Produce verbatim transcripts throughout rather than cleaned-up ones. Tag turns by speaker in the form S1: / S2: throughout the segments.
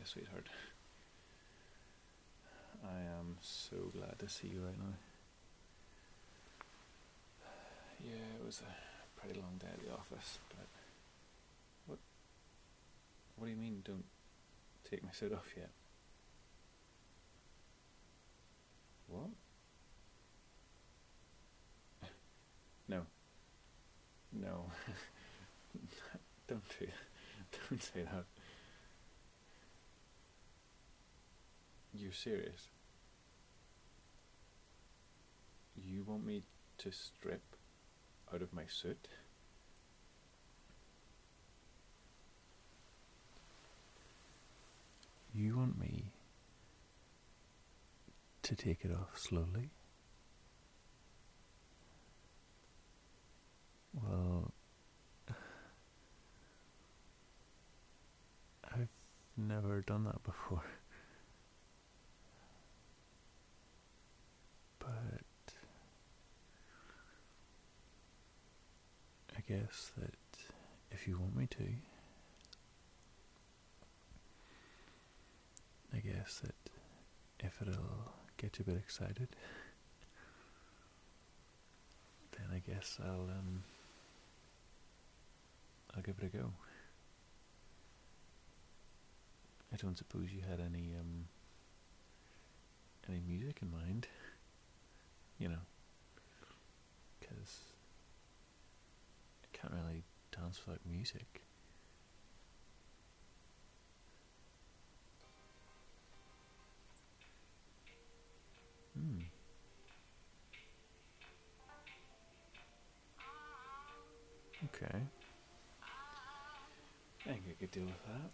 S1: sweetheart. I am so glad to see you right now. Yeah, it was a pretty long day at the office, but... What? What do you mean, don't take my suit off yet? What? No. No. Don't do Don't say that. You're serious? You want me to strip out of my suit? You want me to take it off slowly? Well, I've never done that before. But I guess that if you want me to, I guess that if it'll get you a bit excited, then I guess I'll um I'll give it a go. I don't suppose you had any um any music in mind, you know, because I can't really dance without music. Hmm. Okay. I think I could deal with that.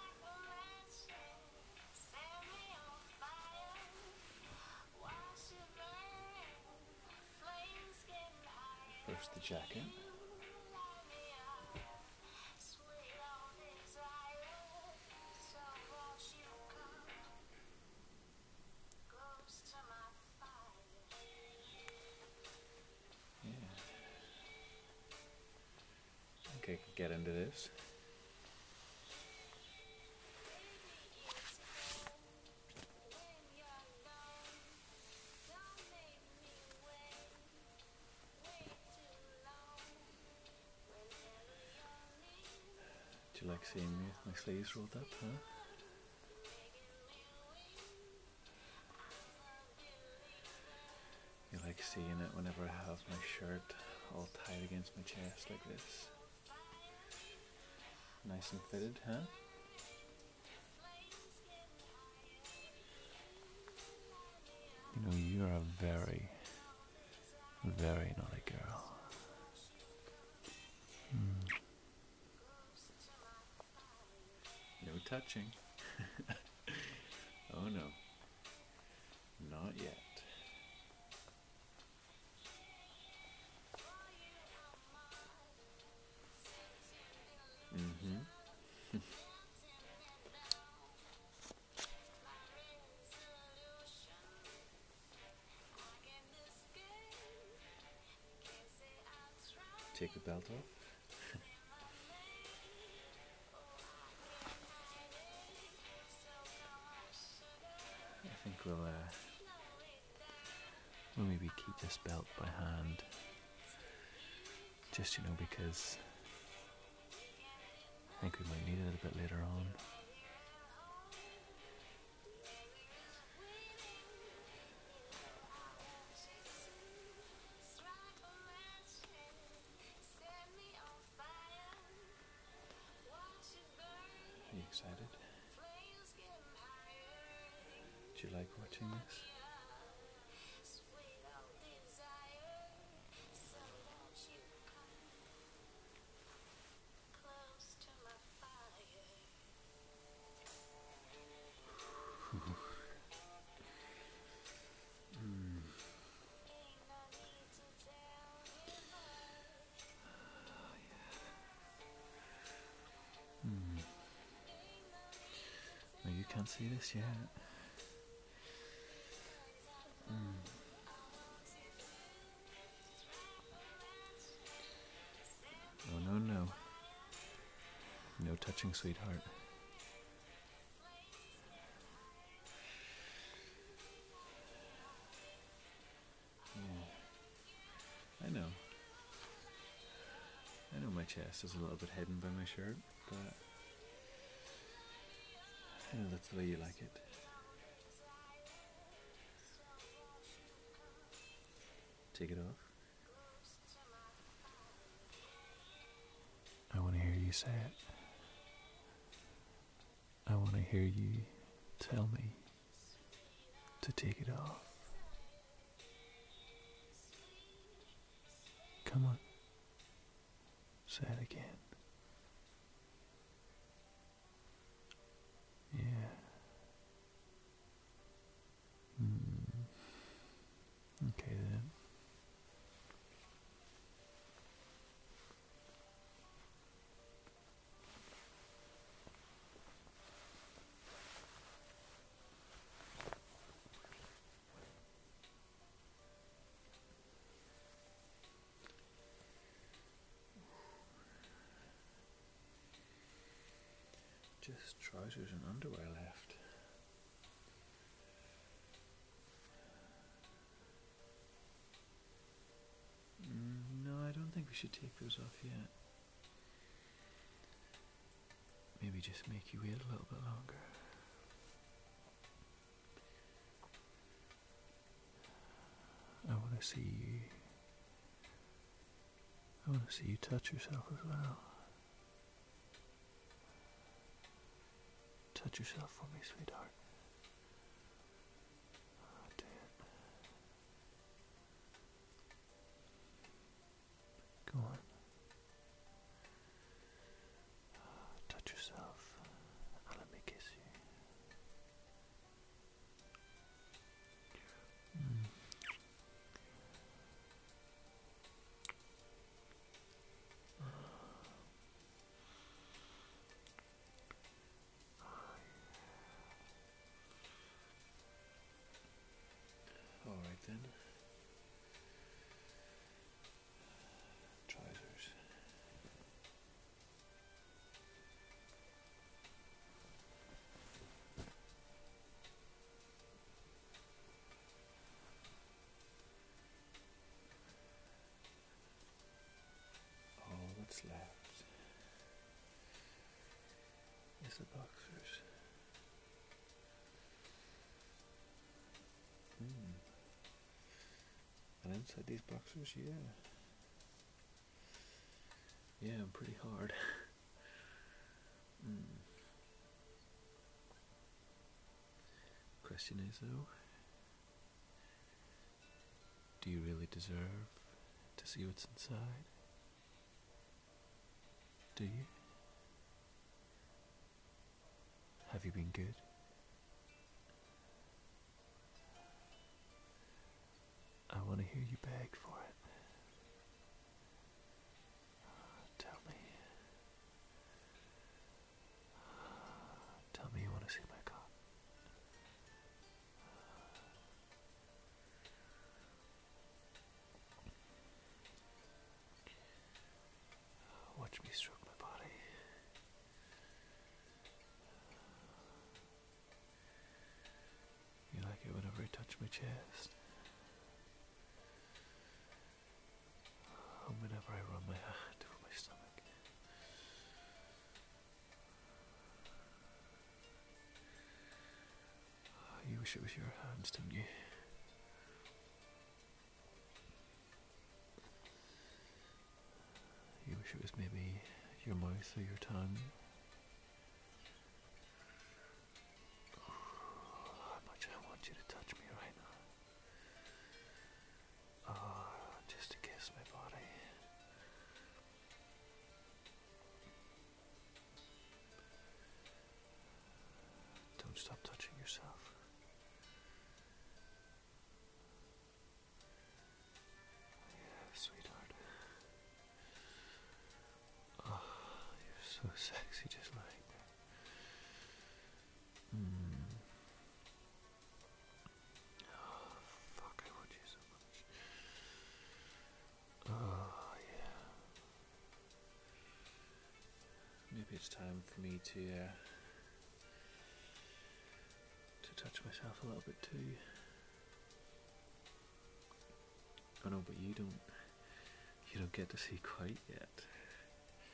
S1: First the jacket. Yeah. I think I could get into this. Do you like seeing me with my sleeves rolled up, huh? You like seeing it whenever I have my shirt all tied against my chest like this? Nice and fitted, huh? You know, you're a very, very naughty girl. Mm. No touching. Oh no. Not yet. Mm-hmm. Take the belt off. I think we'll uh, we'll maybe keep this belt by hand. Just, you know, because I think we might need it a bit later on. Are you excited? Do you like watching this? mm. Mm. No, you can't see this yet. Mm. Oh, no, no. No touching, sweetheart. chest is a little bit hidden by my shirt, but you know, that's the way you like it. Take it off. I want to hear you say it. I want to hear you tell me to take it off. Come on. Say it again. Yeah. Hmm. Okay then. Just trousers and underwear left. Mm, no, I don't think we should take those off yet. Maybe just make you wait a little bit longer. I want to see you. I want to see you touch yourself as well. Touch yourself for me, sweetheart. Oh, do it. Go on. Touch yourself and let me kiss you. Mm. All right then. Trousers. All that's left is the boxers. Hmm. And inside these boxers, yeah. Yeah, I'm pretty hard. mm. Question is though, do you really deserve to see what's inside? Do you? Have you been good? I want to hear you beg for it. Tell me. Tell me you want to see my cock. Watch me stroke my body. You like it whenever I touch my chest? Whenever I run my hand over my stomach. You wish it was your hands, don't you? You wish it was maybe your mouth or your tongue. How much I want you to touch me right now. Oh, just to kiss my body. Don't stop touching yourself. Yeah, sweetheart. Oh, you're so sexy just lying there. Mm. Oh, fuck, I want you so much. Oh, yeah. Maybe it's time for me to, uh, to touch myself a little bit too. Oh no, but you don't, you don't get to see quite yet.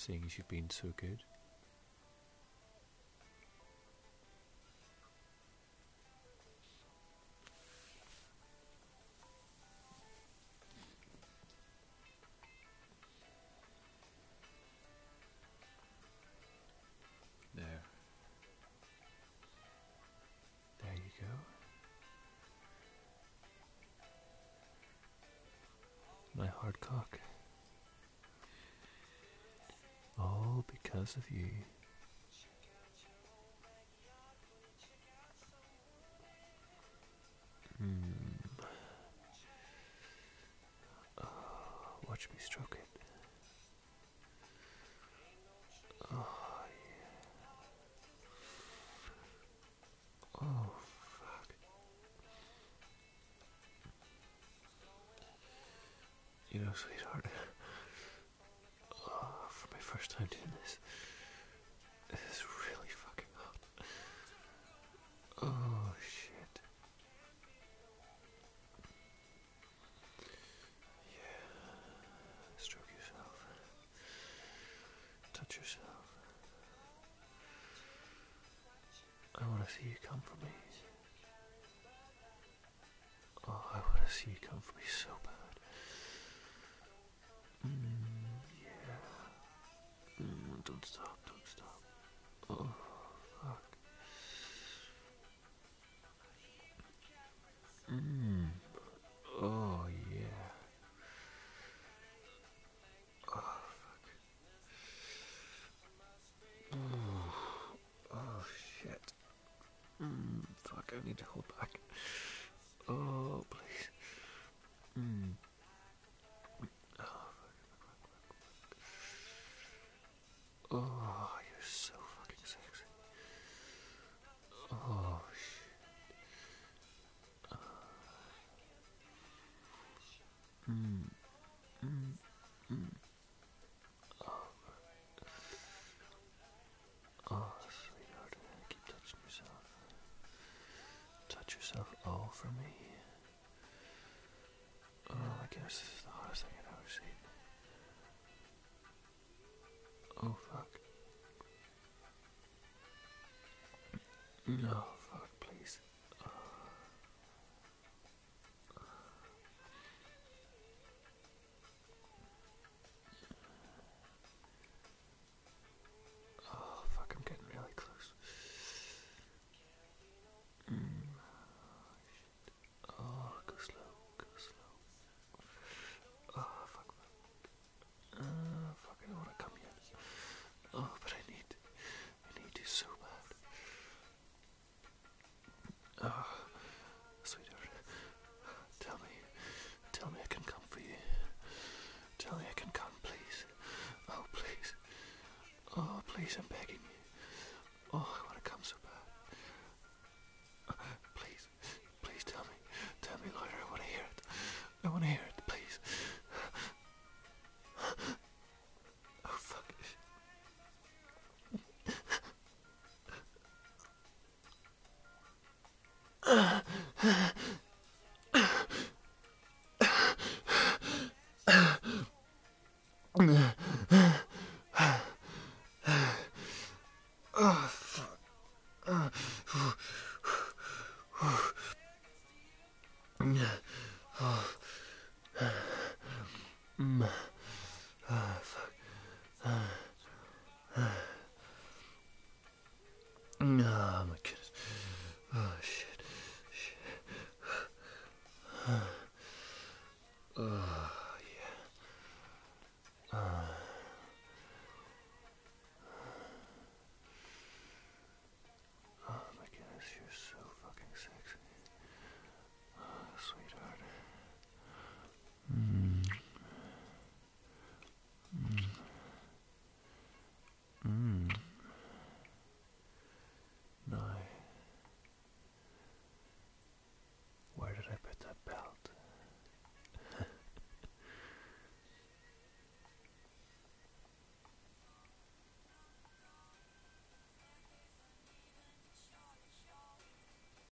S1: seeing as you've been so good. There. There you go. My hard cock. All because of you. Hmm. Oh, watch me stroke it. Oh, yeah. Oh, fuck. You know, sweetheart, oh, for my first time doing this, this is really fucking hot. Oh, shit. Yeah. Stroke yourself. Touch yourself. I want to see you come for me. Oh, I want to see you come for me so bad. Mm, yeah. Mm, don't stop, don't stop. Oh, fuck. Mm. Oh, yeah. Oh, fuck. Oh, oh shit. Mm, fuck, I need to hold back. Oh, please. Mm. Oh, fuck. Oh, you're so fucking sexy. Oh, shit. Mm. Mm. Mm. Oh, oh, sweetheart, keep touching yourself. Touch yourself all for me. Oh, I guess this is the hottest thing I've ever seen. Oh, fuck. No, fuck, please. Oh, oh fuck, I'm getting really close. Mm. Oh, go slow, go slow. Oh, fuck. Uh, fuck, I don't want to come yet. Oh, but I need, I need you so bad. Oh, sweetheart, tell me, tell me I can come for you. Tell me I can come, please. Oh, please. Oh, please, I'm begging you. Oh, I want to come so bad. Uh, please, please tell me. Tell me, louder. I want to hear it. I want to hear it, please. Oh, fuck. Oh, fuck. Oh. Mm.